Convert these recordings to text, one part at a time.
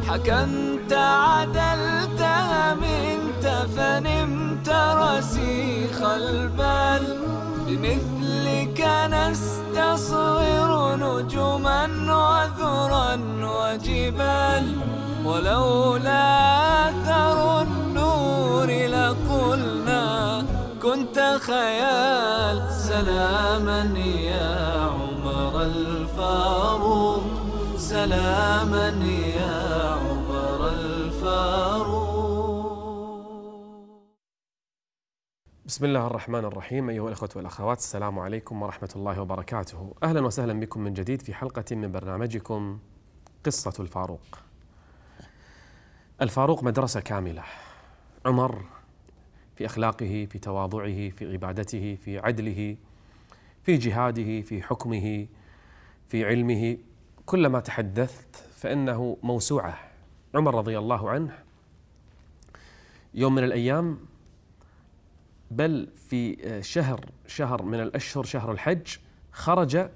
حكمت عدلت أمنت فنمت رسيخ البال، بمثلك نستصغر نجما وذرا وجبال، ولولا أثر النور لقلنا كنت خيال. سلاما يا عمر الفاروق، سلاما يا عمر الفاروق. بسم الله الرحمن الرحيم. أيها الأخوة والأخوات، السلام عليكم ورحمة الله وبركاته. أهلا وسهلا بكم من جديد في حلقة من برنامجكم قصة الفاروق. الفاروق مدرسة كاملة. عمر في أخلاقه، في تواضعه، في عبادته، في عدله، في جهاده، في حكمه، في علمه، كلما تحدثت فإنه موسوعة. عمر رضي الله عنه يوم من الأيام، بل في شهر من الأشهر، شهر الحج، خرج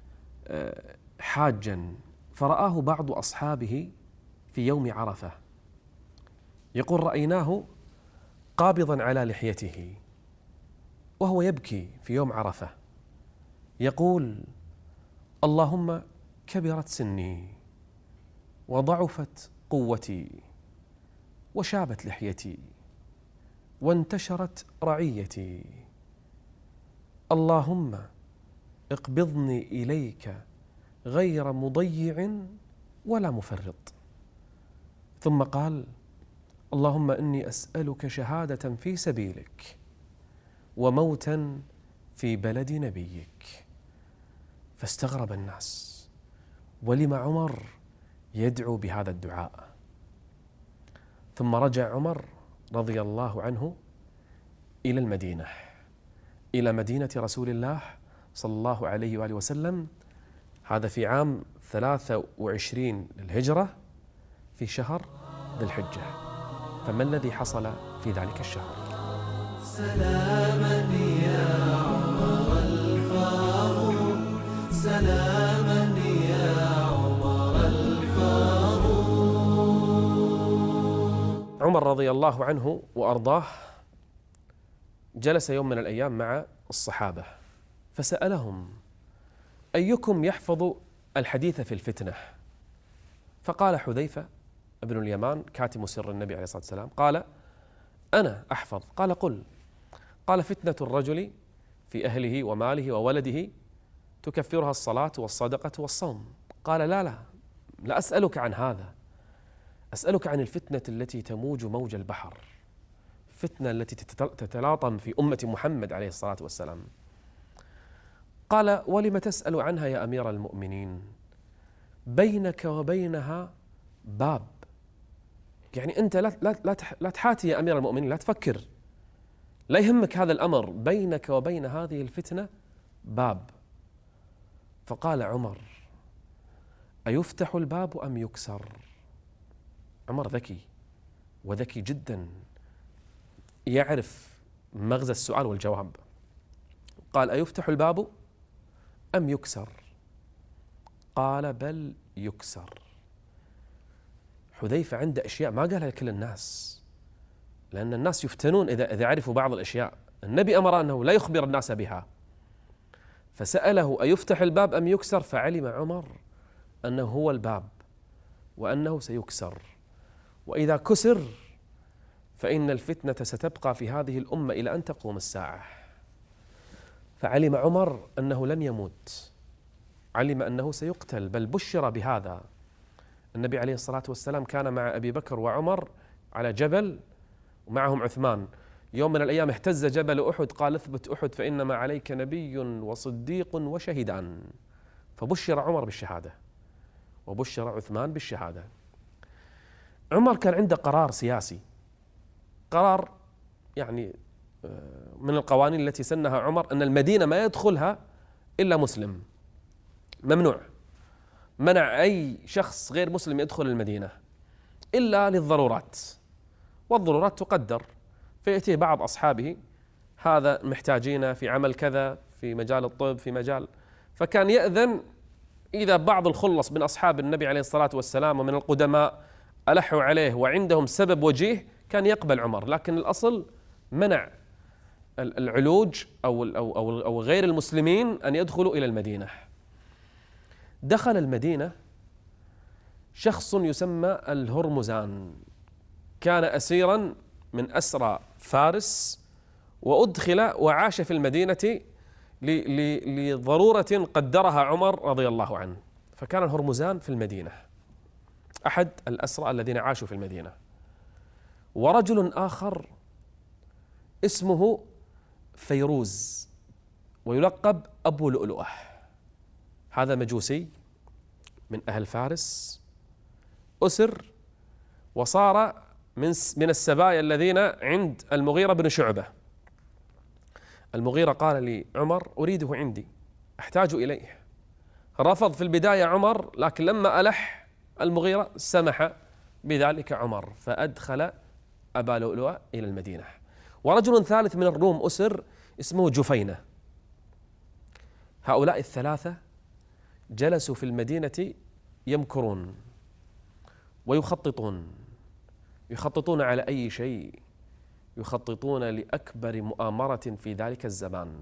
حاجا فرآه بعض أصحابه في يوم عرفة، يقول: رأيناه قابضا على لحيته وهو يبكي في يوم عرفة، يقول: اللهم كبرت سني وضعفت قوتي وشابت لحيتي وانتشرت رعيتي، اللهم اقبضني إليك غير مضيع ولا مفرط. ثم قال: اللهم إني أسألك شهادة في سبيلك وموتا في بلد نبيك. فاستغرب الناس، ولم عمر يدعو بهذا الدعاء؟ ثم رجع عمر رضي الله عنه إلى المدينة، إلى مدينة رسول الله صلى الله عليه وآله وسلم. هذا في عام 23 للهجرة في شهر ذي الحجة. فما الذي حصل في ذلك الشهر؟ سلاما يا عمر الفاروق، سلاما يا عمر الفاروق. عمر رضي الله عنه وأرضاه جلس يوم من الأيام مع الصحابة فسألهم: أيكم يحفظ الحديث في الفتنة؟ فقال حذيفة ابن اليمان كاتم سر النبي عليه الصلاة والسلام، قال: أنا أحفظ. قال: قل. قال: فتنة الرجل في أهله وماله وولده تكفرها الصلاة والصدقة والصوم. قال: لا أسألك عن هذا، أسألك عن الفتنة التي تموج موج البحر، فتنة التي تتلاطم في أمة محمد عليه الصلاة والسلام. قال: ولم تسأل عنها يا أمير المؤمنين؟ بينك وبينها باب، يعني أنت لا تحاتي يا أمير المؤمنين، لا تفكر، لا يهمك هذا الأمر، بينك وبين هذه الفتنة باب. فقال عمر: أيفتح الباب أم يكسر؟ عمر ذكي، وذكي جدا، يعرف مغزى السؤال والجواب. قال: أيفتح الباب أم يكسر؟ قال: بل يكسر. حذيفة عنده أشياء ما قالها لكل الناس، لأن الناس يفتنون إذا عرفوا بعض الأشياء. النبي أمر أنه لا يخبر الناس بها، فسأله: أيفتح الباب أم يكسر؟ فعلم عمر أنه هو الباب وأنه سيكسر، وإذا كسر فإن الفتنة ستبقى في هذه الأمة إلى أن تقوم الساعة. فعلم عمر أنه لن يموت، علم أنه سيقتل، بل بشر بهذا. النبي عليه الصلاة والسلام كان مع أبي بكر وعمر على جبل ومعهم عثمان. يوم من الأيام اهتز جبل أحد، قال: اثبت أحد فإنما عليك نبي وصديق وشهيدان. فبشر عمر بالشهادة وبشر عثمان بالشهادة. عمر كان عنده قرار سياسي، قرار يعني من القوانين التي سنها عمر أن المدينة ما يدخلها إلا مسلم، ممنوع، منع أي شخص غير مسلم يدخل المدينة إلا للضرورات، والضرورات تقدر. فيأتيه بعض أصحابه: هذا محتاجين في عمل كذا، في مجال الطب، في مجال، فكان يأذن إذا بعض الخلص من أصحاب النبي عليه الصلاة والسلام ومن القدماء ألحوا عليه وعندهم سبب وجيه كان يقبل عمر، لكن الأصل منع العلوج أو غير المسلمين أن يدخلوا إلى المدينة. دخل المدينة شخص يسمى الهرمزان، كان أسيرا من أسرى فارس، وأدخل وعاش في المدينة لضرورة قدرها عمر رضي الله عنه، فكان الهرمزان في المدينة أحد الأسرى الذين عاشوا في المدينة. ورجل آخر اسمه فيروز ويلقب أبو لؤلؤة، هذا مجوسي من أهل فارس، أسر وصار من السبايا الذين عند المغيرة بن شعبة. المغيرة قال لعمر أريده عندي، أحتاج إليه. رفض في البداية عمر، لكن لما ألح المغيرة سمح بذلك عمر، فأدخل أبا لؤلؤة إلى المدينة. ورجل ثالث من الروم أسر اسمه جفينة. هؤلاء الثلاثة جلسوا في المدينة يمكرون ويخططون على أي شيء، يخططون لأكبر مؤامرة في ذلك الزمان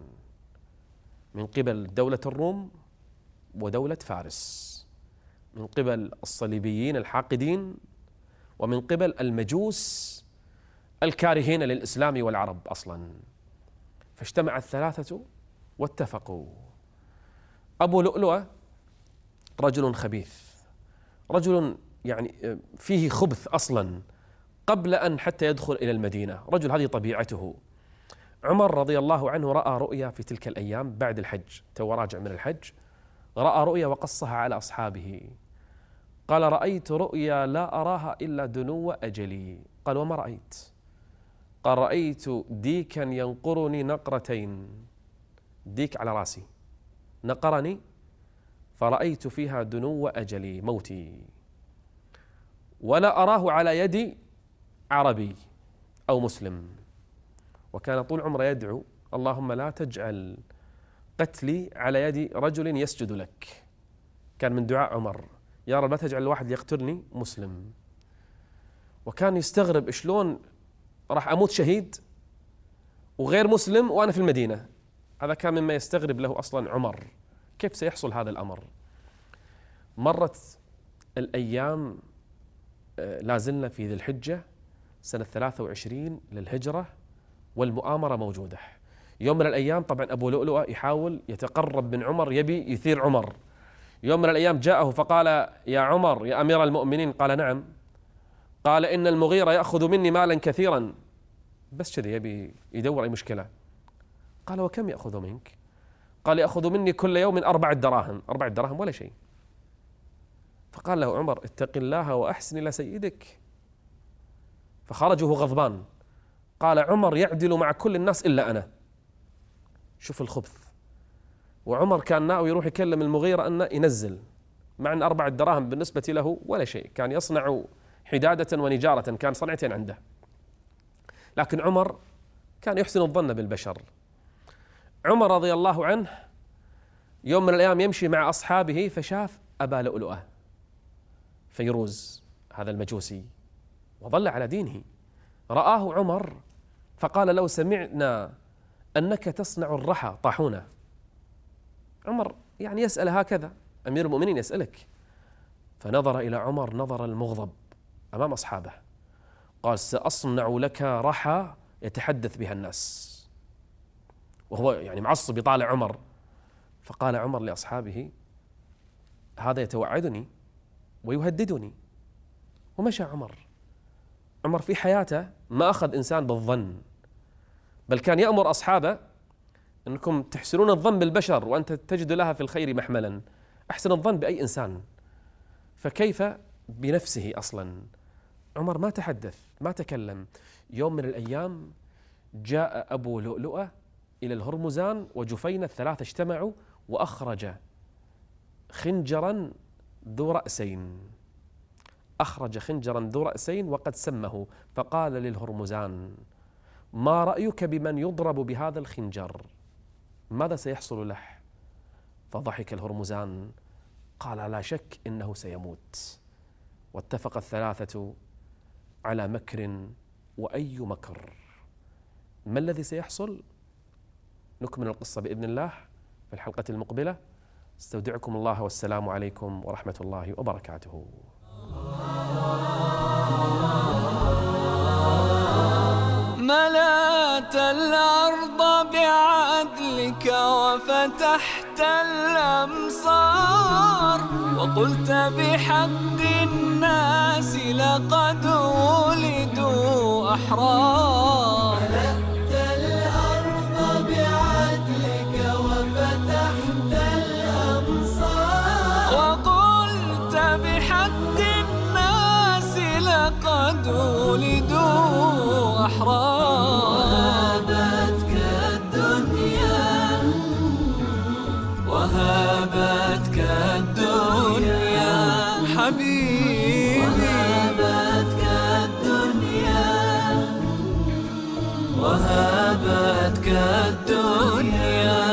من قبل دولة الروم ودولة فارس، من قبل الصليبيين الحاقدين، ومن قبل المجوس الكارهين للإسلام والعرب أصلا. فاجتمع الثلاثة واتفقوا. أبو لؤلؤة رجل خبيث، رجل يعني فيه خبث أصلا قبل أن حتى يدخل إلى المدينة، رجل هذه طبيعته. عمر رضي الله عنه رأى رؤيا في تلك الأيام بعد الحج، تو راجع من الحج، رأى رؤيا وقصها على أصحابه. قال رأيت رؤيا لا أراها إلا دنو أجلي. قال وما رأيت؟ قال رأيت ديكا ينقرني نقرتين، ديك على رأسي نقرني فرأيت فيها دنو أجلي موتي، ولا أراه على يد عربي أو مسلم. وكان طول عمره يدعو اللهم لا تجعل قتلي على يد رجل يسجد لك، كان من دعاء عمر يا رب لا تجعل الواحد يقتلني مسلم. وكان يستغرب شلون راح أموت شهيد وغير مسلم وأنا في المدينة. هذا كان مما يستغرب له أصلا عمر، كيف سيحصل هذا الأمر. مرت الأيام، لازلنا في ذي الحجة سنة 23 للهجرة والمؤامرة موجودة. يوم من الأيام طبعا أبو لؤلؤة يحاول يتقرب من عمر، يبي يثير عمر. يوم من الأيام جاءه فقال يا عمر يا أمير المؤمنين، قال نعم. قال إن المغيرة يأخذ مني مالا كثيرا، بس كذا يبي يدور أي مشكلة. قال وكم يأخذ منك؟ قال يأخذ مني كل يوم 4 دراهم. 4 دراهم ولا شيء. فقال له عمر اتق الله وأحسن إلى سيدك. فخرج وهو غضبان. قال عمر يعدل مع كل الناس إلا أنا. شوف الخبث. وعمر كان ناوي يروح يكلم المغيرة أنه ينزل، مع أن 4 دراهم بالنسبة له ولا شيء، كان يصنع حدادة ونجارة، كان صنعتين عنده. لكن عمر كان يحسن الظن بالبشر. عمر رضي الله عنه يوم من الأيام يمشي مع أصحابه فشاف أبا لؤلؤة فيروز هذا المجوسي وظل على دينه. رآه عمر فقال لو سمعنا أنك تصنع الرحى طاحونة. عمر يعني يسأل هكذا، أمير المؤمنين يسألك. فنظر إلى عمر نظر المغضب أمام أصحابه، قال سأصنع لك رحى يتحدث بها الناس، وهو يعني معصب يطالع عمر. فقال عمر لأصحابه هذا يتوعدني ويهددني، ومشى عمر. عمر في حياته ما أخذ إنسان بالظن، بل كان يأمر أصحابه أنكم تحسنون الظن بالبشر وأنت تجد لها في الخير محملا. أحسن الظن بأي إنسان، فكيف بنفسه أصلا. عمر ما تحدث ما تكلم. يوم من الأيام جاء أبو لؤلؤة إلى الهرمزان وجفينة، الثلاثة اجتمعوا وأخرج خنجرا ذو رأسين. أخرج خنجرا ذو رأسين وقد سمه، فقال للهرمزان ما رأيك بمن يضرب بهذا الخنجر؟ ماذا سيحصل له؟ فضحك الهرمزان قال لا شك إنه سيموت. واتفق الثلاثة على مكر، وأي مكر؟ ما الذي سيحصل؟ نكمل القصة بإذن الله في الحلقة المقبلة. استودعكم الله، والسلام عليكم ورحمة الله وبركاته. ملأت الأرض بعدلك وفتحت الأمصار، وقلت بحق الناس لقد ولدوا أحرار. ملأت الأرض بعدلك وفتحت الأمصار، وقلت بحق الناس لقد ولدوا أحرار. وهابتك الدنيا حبيبي، وهابتك الدنيا، وهابتك الدنيا،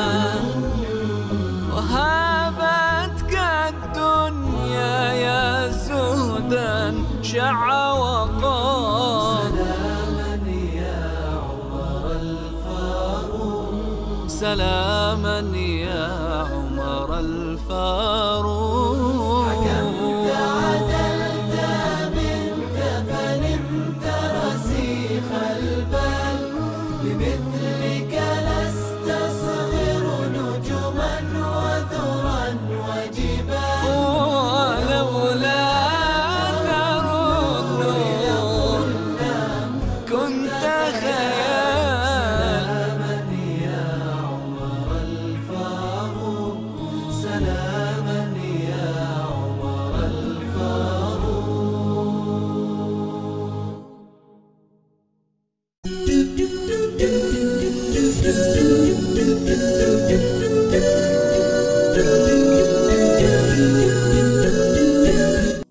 وهابتك الدنيا يا زهدا شع وقار. سلاما يا عمر الفاروق، سلام